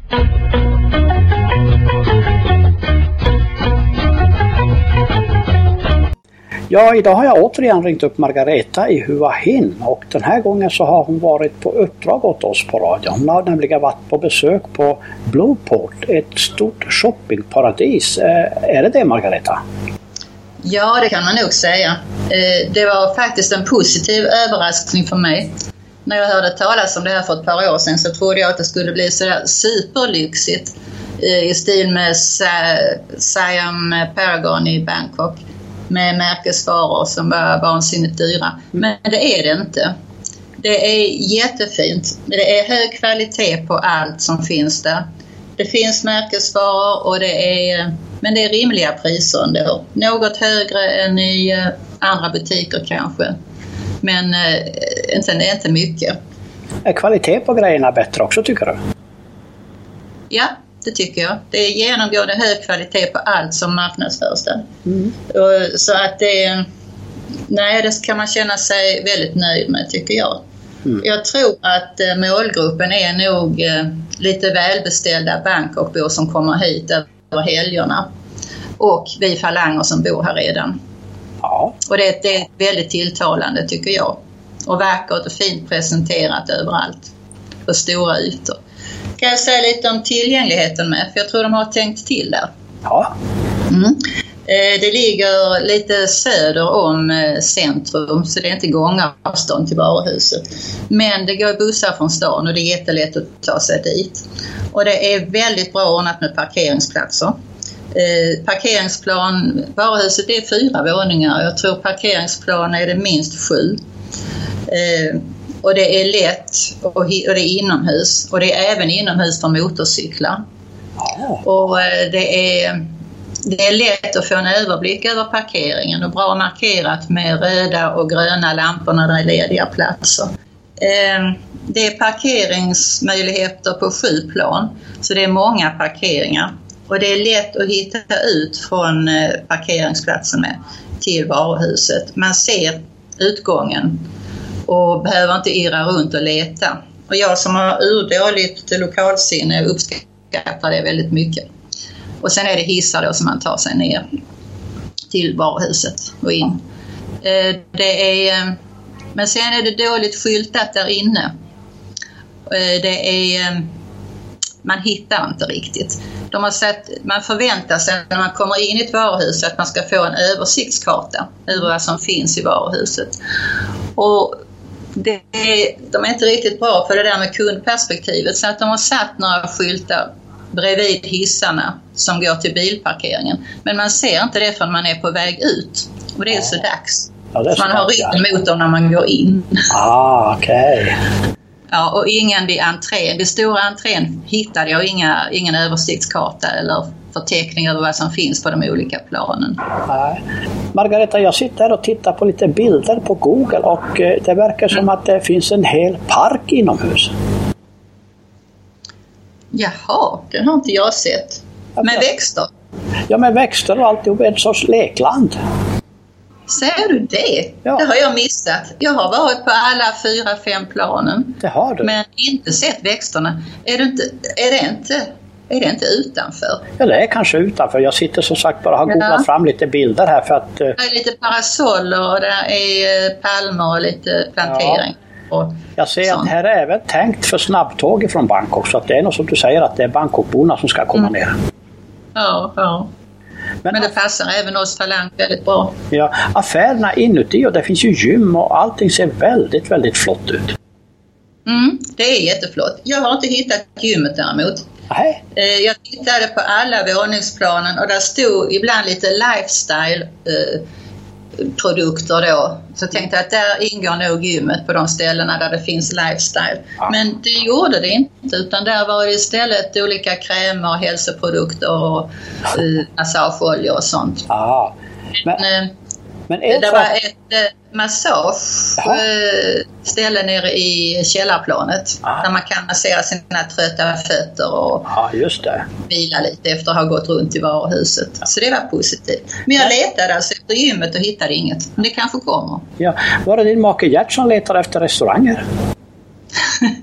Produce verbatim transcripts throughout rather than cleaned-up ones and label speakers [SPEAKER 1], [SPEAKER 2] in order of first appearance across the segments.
[SPEAKER 1] Ja, idag har jag återigen ringt upp Margareta i Hua Hin och den här gången så har hon varit på uppdrag åt oss på radion. Hon har nämligen varit på besök på Blueport, ett stort shoppingparadis. Eh, är det det, Margareta?
[SPEAKER 2] Ja, det kan man nog säga. Eh, det var faktiskt en positiv överraskning för mig. När jag hörde talas om det här för ett par år sedan så trodde jag att det skulle bli sådär superlyxigt eh, i stil med Sa- Siam Paragon i Bangkok. Med märkesvaror som var vansinnigt dyra. Men det är det inte. Det är jättefint. Det är hög kvalitet på allt som finns där. Det finns märkesvaror och det är, men det är rimliga priser ändå. Något högre än i andra butiker kanske. Men eh, inte, inte mycket.
[SPEAKER 1] Är kvalitet på grejerna bättre också, tycker du?
[SPEAKER 2] Ja, det tycker jag. Det är genomgående hög kvalitet på allt som marknadsförs där. Mm. Och, så att det, nej, det kan man känna sig väldigt nöjd med, tycker jag. Mm. Jag tror att eh, målgruppen är nog eh, lite välbeställda Bangkokbor som kommer hit över helgerna. Och vi falanger som bor här redan. Ja. Och det, det är väldigt tilltalande, tycker jag. Och vackert och fint presenterat överallt. På stora ytor. Kan jag säga lite om tillgängligheten med? För jag tror de har tänkt till där.
[SPEAKER 1] Ja.
[SPEAKER 2] Mm. Det ligger lite söder om centrum, så det är inte gångavstånd till varuhuset. Men det går bussar från stan och det är jättelätt att ta sig dit. Och det är väldigt bra ordnat med parkeringsplatser. Eh, parkeringsplan, varuhuset är fyra våningar. Jag tror parkeringsplan är det minst sju. Eh, och det är lätt och, och det är inomhus. Och det är även inomhus för motorcyklar. Oh. Och eh, det är... Det är lätt att få en överblick över parkeringen och bra markerat med röda och gröna lampor när det är lediga platser. Det är parkeringsmöjligheter på sju plan, så det är många parkeringar. Och det är lätt att hitta ut från parkeringsplatsen med till varuhuset. Man ser utgången och behöver inte irra runt och leta. Och jag som har urdåligt lokalsinne uppskattar det väldigt mycket. Och sen är det hissar då som man tar sig ner till varuhuset och in. Det är, men sen är det dåligt skyltat där inne. Det är, man hittar inte riktigt. De har sett, man förväntar sig när man kommer in i ett varuhus att man ska få en översiktskarta över vad som finns i varuhuset. Och det är, de är inte riktigt bra för det där med kundperspektivet, så att de har satt några skyltar bredvid hissarna som går till bilparkeringen. Men man ser inte det förrän man är på väg ut. Och det är så dags. Ja, det är så man har ryggen mot dem när man går in.
[SPEAKER 1] Ah, okej. Okay.
[SPEAKER 2] Ja, och ingen vid entrén. Vid stora entrén hittade jag inga, ingen översiktskarta eller förteckning över vad som finns på de olika planen.
[SPEAKER 1] Nej. Margareta, jag sitter här och tittar på lite bilder på Google och det verkar som att det finns en hel park inomhus.
[SPEAKER 2] Jaha, den har inte jag sett. Med växter?
[SPEAKER 1] Ja, med växter och alltihop, en sorts lekland.
[SPEAKER 2] Ser du det? Ja. Det har jag missat. Jag har varit på alla fyra, fem planen.
[SPEAKER 1] Det har du.
[SPEAKER 2] Men inte sett växterna. Är det inte, är det inte, är det inte utanför?
[SPEAKER 1] Ja, det är kanske utanför. Jag sitter som sagt bara och har googlat ja. fram lite bilder här för att... Uh...
[SPEAKER 2] Det är lite parasoller och där är palmer och lite plantering. Ja. Och
[SPEAKER 1] jag ser
[SPEAKER 2] sånt.
[SPEAKER 1] Att här är även tänkt för snabbtåg från Bangkok, så att det är något som du säger att det är Bangkokborna som ska komma mm. ner.
[SPEAKER 2] Ja, ja. Men, Men det passar även oss falang väldigt bra.
[SPEAKER 1] Ja, affärerna inuti och det finns ju gym och allting ser väldigt, väldigt flott ut.
[SPEAKER 2] Mm, det är jätteflott. Jag har inte hittat gymmet däremot.
[SPEAKER 1] Nej.
[SPEAKER 2] Jag tittade på alla våningsplanen och där stod ibland lite lifestyle eh, produkter då. Så jag tänkte att där ingår nog gymmet på de ställena där det finns lifestyle. Ja. Men det gjorde det inte, utan där var det istället olika krämer, hälsoprodukter och uh, massageoljor och sånt.
[SPEAKER 1] Ja. Men,
[SPEAKER 2] men,
[SPEAKER 1] men
[SPEAKER 2] det för... var ett uh, massage uh, ställe nere i källarplanet ja. Där man kan massera sina trötta fötter och
[SPEAKER 1] ja, just det.
[SPEAKER 2] vila lite efter att ha gått runt i varuhuset. Ja. Så det var positivt. Men jag letade alltså efter gymmet och hittade inget. Men det kanske kommer.
[SPEAKER 1] Ja. Var det din make Gert som letade efter restauranger?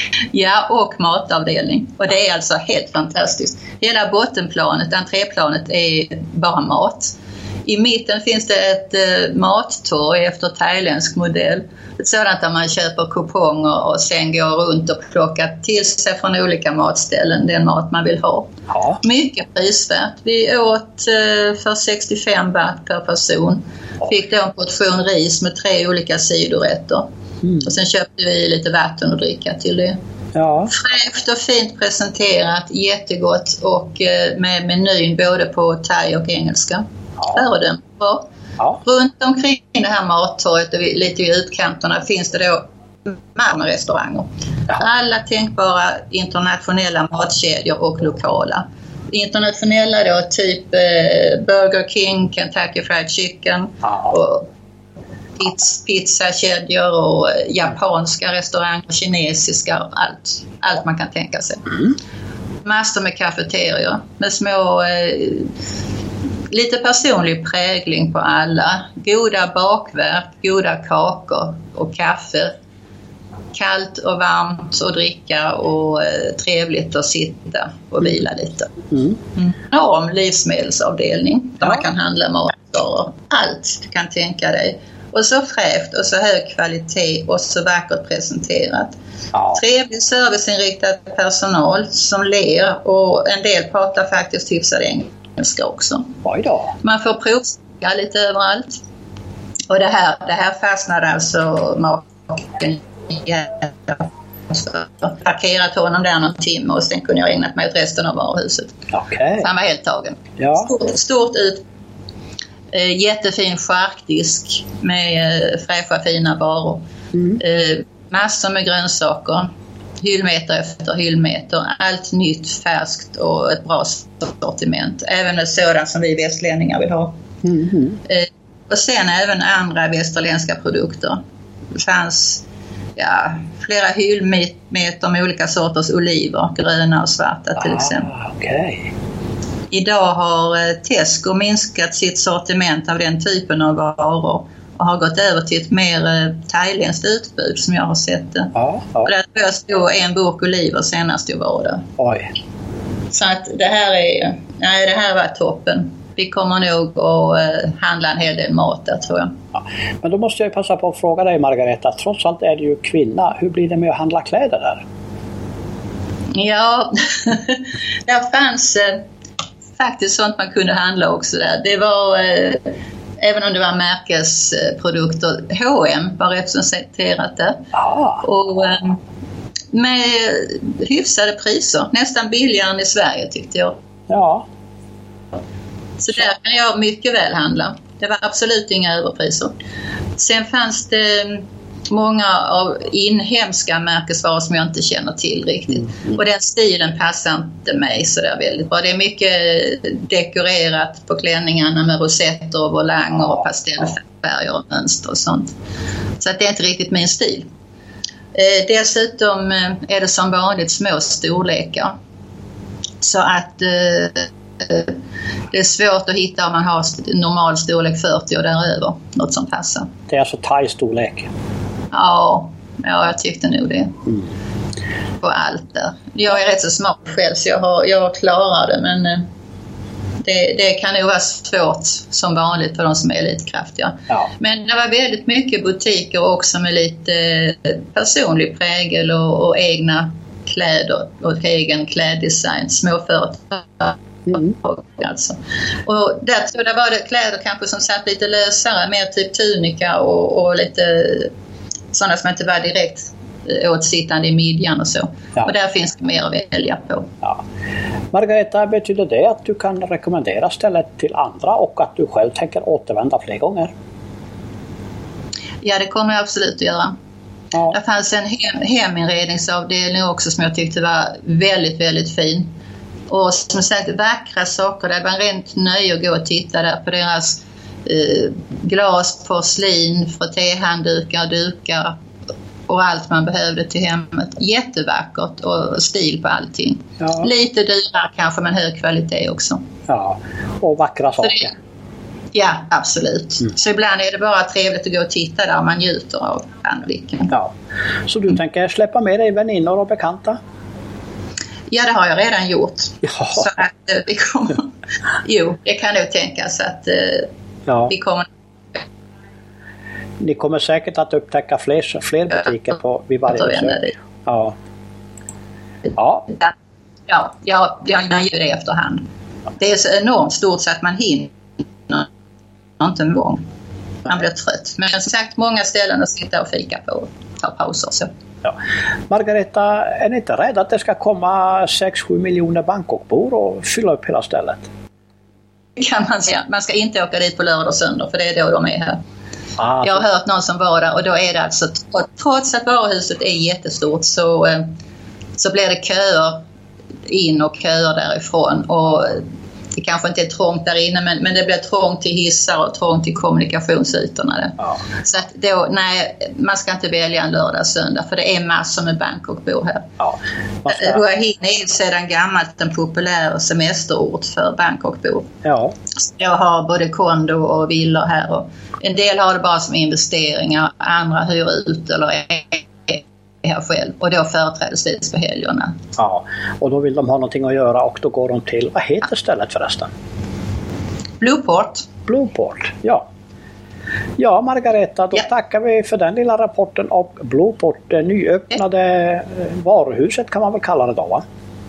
[SPEAKER 2] Ja, och matavdelning. Och det är alltså helt fantastiskt. Hela bottenplanet, entréplanet, är bara mat. I mitten finns det ett eh, mattorg efter thailändsk modell. Ett sådant där man köper kuponger och sen går runt och plockar till sig från olika matställen den mat man vill ha. Ja. Mycket prisvärt. Vi åt eh, för sextiofem baht per person. Fick då en portion ris med tre olika sidorätter. Mm. Och sen köpte vi lite vatten och dricka till det. Ja. Fräscht och fint presenterat, jättegott och eh, med menyn både på thai och engelska. Ja. Den bra. Ja. Runt omkring det här mattorget och lite i utkanterna finns det då många restauranger. Ja. Alla tänkbara internationella matkedjor och lokala. Internationella då typ eh, Burger King, Kentucky Fried Chicken, ja. Och pizz, pizzakedjor och japanska restauranger, kinesiska, allt, allt man kan tänka sig. Mm. Massor med kafeterior med små eh, lite personlig prägling på alla. Goda bakverk, goda kakor och kaffe. Kallt och varmt att dricka och eh, trevligt att sitta och vila lite. Mm. Mm. Enorm livsmedelsavdelning där ja. Man kan handla matvaror. Allt du kan tänka dig. Och så fräscht och så hög kvalitet och så vackert presenterat. Ja. Trevlig serviceinriktad personal som ler och en del pratar faktiskt hyfsad engelska också. Oj då. Man får provsmaka lite överallt. Och det här, det här fastnade alltså maken. Jag parkerat honom där någon timme och sen kunde jag ägnat mig åt resten av varuhuset. Okay. Han var helt tagen. Ja. Stort, stort ut. Eh, jättefin charkdisk med eh, fräscha fina varor. Mm. Eh, massor med grönsaker. Hyllmeter efter hyllmeter. Allt nytt, färskt och ett bra sortiment. Även med sådant som vi västlänningar vill ha. Mm. Eh, och sen även andra västerländska produkter. Det fanns ja, flera hyllmeter med olika sorters oliver. Gröna och svarta till ah, exempel. Okay. Idag har Tesco minskat sitt sortiment av den typen av varor och har gått över till ett mer thailändskt utbud som jag har sett det. Ja, ja. Och där tror jag stod en burk oliver senast jag var där. Oj. Så att det här är, nej, det här var toppen. Vi kommer nog att handla en hel del mat där, tror jag. Ja.
[SPEAKER 1] Men då måste jag ju passa på att fråga dig, Margareta. Trots allt är du ju kvinna. Hur blir det med att handla kläder där?
[SPEAKER 2] Ja, där fanns eh, faktiskt sånt man kunde handla också där. Det var, eh, även om det var märkesprodukter, H och M var representerat där. Ah. Och eh, med hyfsade priser. Nästan billigare än i Sverige tyckte jag. Ja. Så där kan jag mycket väl handla. Det var absolut inga överpriser. Sen fanns det många av inhemska märkesvaror som jag inte känner till riktigt. Mm. Och den stilen passar inte mig så där väldigt bra. Det är mycket dekorerat på klänningarna med rosetter och volanger och pastellfärger och mönster och sånt. Så att det är inte riktigt min stil. Eh, dessutom är det som vanligt små storlekar. Så att eh, det är svårt att hitta om man har normal storlek fyrtio och däröver. Något som passar.
[SPEAKER 1] Det är alltså thai-storlek?
[SPEAKER 2] Ja, ja, jag tyckte nog det. Mm. På allt där. Jag är rätt så smart själv så jag, har, jag klarar det. Men det, det kan nog vara svårt som vanligt för de som är lite kraftiga. Ja. Men det var väldigt mycket butiker också med lite personlig prägel och, och egna kläder och egen kläddesign. Småföretag. Mm. Alltså. Och där tror jag var det kläder kanske som satt lite lösare, mer typ tunika och, och lite sådana som inte var direkt åtsittande i midjan och så. Ja. Och där finns det mer att välja på. Ja.
[SPEAKER 1] Margareta, betyder det att du kan rekommendera stället till andra och att du själv tänker återvända fler gånger?
[SPEAKER 2] Ja, det kommer jag absolut att göra. Ja. Det fanns en hem, heminredningsavdelning också som jag tyckte var väldigt, väldigt fin. Och som sagt, vackra saker. Det var en rent nöje att gå och titta där på deras eh, glas, porslin, frottéhanddukar, dukar och allt man behövde till hemmet. Jättevackert och stil på allting. Ja. Lite dyrare kanske, men hög kvalitet också.
[SPEAKER 1] Ja, och vackra saker.
[SPEAKER 2] Ja, absolut.
[SPEAKER 1] Mm.
[SPEAKER 2] Så ibland är det bara trevligt att gå och titta där man njuter av anblicken.
[SPEAKER 1] Ja. Så du tänker släppa med dig väninnor och bekanta?
[SPEAKER 2] Ja, det har jag redan gjort.
[SPEAKER 1] Ja.
[SPEAKER 2] Så att eh, vi kommer... jo, det kan nog tänkas att eh,
[SPEAKER 1] ja.
[SPEAKER 2] vi kommer...
[SPEAKER 1] Ni kommer säkert att upptäcka fler, fler butiker på, vid varje besök. Ja. Ja.
[SPEAKER 2] Ja, ja, jag gör det i efterhand. Det är så enormt stort så att man hinner inte en gång. Man blir trött. Men som sagt, många ställen att sitta och fika på och ta pauser. Så.
[SPEAKER 1] Ja. Margareta, är ni inte rädd att det ska komma sex sju miljoner Bangkokbor och fylla upp hela stället?
[SPEAKER 2] Kan man säga. Man ska inte åka dit på lördag och söndag, för det är då de är här.
[SPEAKER 1] Ah,
[SPEAKER 2] jag har hört någon som var där och då är det alltså, trots att varuhuset är jättestort så, så blir det köer in och köer därifrån, och det kanske inte är trångt där inne, men, men det blir trångt till hissar och trångt till kommunikationsytorna där. Ja. Så att då, nej, man ska inte välja en lördag söndag, för det är massor med Bangkokbor här. Ja, ska... Hua Hin är sedan gammalt en populär semesterort för Bangkokbor. Ja. Jag har både kondo och villor här, och en del har det bara som investeringar, andra hyr ut eller är här själv, och då företrädesvis på helgerna. Ja,
[SPEAKER 1] och då vill de ha någonting att göra, och då går de till, vad heter stället förresten?
[SPEAKER 2] Blueport.
[SPEAKER 1] Blueport, ja. Ja, Margareta, då ja. tackar vi för den lilla rapporten om Blueport, det nyöppnade ja. varuhuset kan man väl kalla det då, va?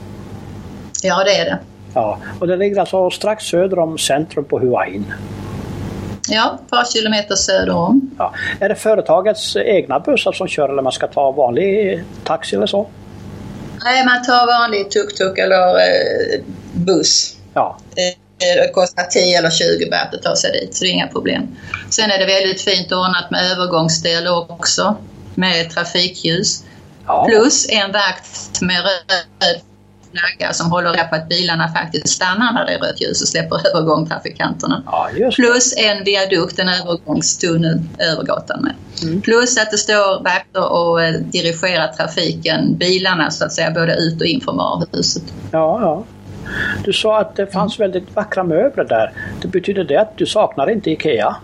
[SPEAKER 2] Ja, det är det.
[SPEAKER 1] Ja, och det ligger alltså strax söder om centrum på Hua Hin.
[SPEAKER 2] Ja, ett par kilometer söder om.
[SPEAKER 1] Ja. Är det företagets egna bussar som kör, eller man ska ta vanlig taxi eller så?
[SPEAKER 2] Nej, man tar vanlig tuk-tuk eller eh, buss. Ja. Det kostar tio eller tjugo bärt att ta sig dit, så det är inga problem. Sen är det väldigt fint ordnat med övergångsställe också, med trafikljus. Ja. Plus en vakt med röd flagga som håller reda på att bilarna faktiskt stannar när det är rött ljus och släpper övergång trafikanterna. Ja, plus en viadukt, en övergångstunnel över gatan med. Mm. Plus att det står vakter och eh, dirigerar trafiken, bilarna så att säga, både ut och in från varuhuset.
[SPEAKER 1] Ja, ja. Du sa att det fanns mm. väldigt vackra möbler där. Det betyder det att du saknar inte Ikea?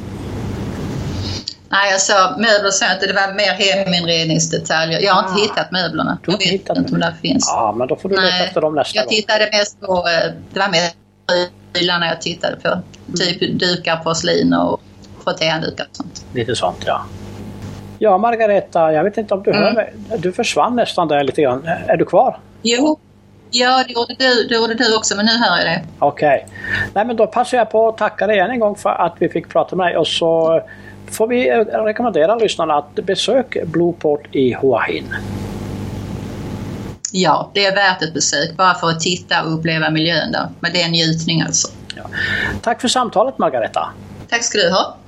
[SPEAKER 2] Nej, jag sa möbler så att det var mer heminredningsdetaljer. Jag har ah, inte hittat möblerna. Jag vet inte om det finns.
[SPEAKER 1] Ja, men då får du leta efter dem nästa
[SPEAKER 2] jag gång. Jag tittade mest på, det var mer prylarna jag tittade på. Mm. Typ dukar, porslin och frottéhanddukar och sånt.
[SPEAKER 1] Lite sånt, ja. Ja, Margareta, jag vet inte om du mm. hör mig. Du försvann nästan där lite grann. Är du kvar?
[SPEAKER 2] Jo. Ja, det gjorde du, det gjorde du också, men nu hör jag det.
[SPEAKER 1] Okej. Okay. Nej, men då passar jag på att tacka dig än en gång för att vi fick prata med dig, och så får vi rekommendera lyssnarna att besöka Blueport i Hua Hin.
[SPEAKER 2] Ja, det är värt ett besök bara för att titta och uppleva miljön där. Men det är en njutning alltså.
[SPEAKER 1] Ja. Tack för samtalet, Margareta.
[SPEAKER 2] Tack ska du ha.